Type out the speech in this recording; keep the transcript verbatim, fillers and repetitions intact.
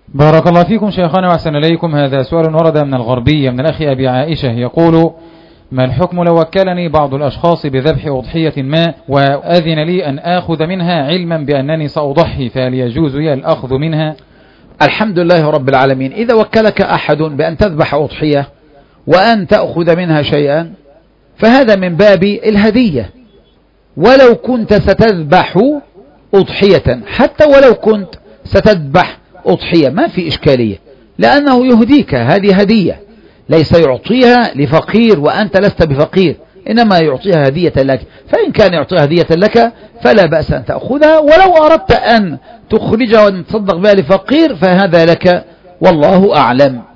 بارك الله فيكم شيخنا وأحسن إليكم. هذا سؤال ورد من الغربية من الأخ أبي عائشة يقول: ما الحكم لو وكلني بعض الأشخاص بذبح أضحية ما وأذن لي أن آخذ منها علما بأنني سأضحي، فهل يجوز لي الأخذ منها؟ الحمد لله رب العالمين. إذا وكلك أحد بأن تذبح أضحية وأن تأخذ منها شيئا فهذا من باب الهدية، ولو كنت ستذبح أضحية، حتى ولو كنت ستذبح أضحية ما في إشكالية، لأنه يهديك، هذه هدية، ليس يعطيها لفقير وأنت لست بفقير، إنما يعطيها هدية لك، فإن كان يعطيها هدية لك فلا بأس أن تأخذها، ولو أردت أن تخرجها وأن تصدق بها لفقير فهذا لك، والله أعلم.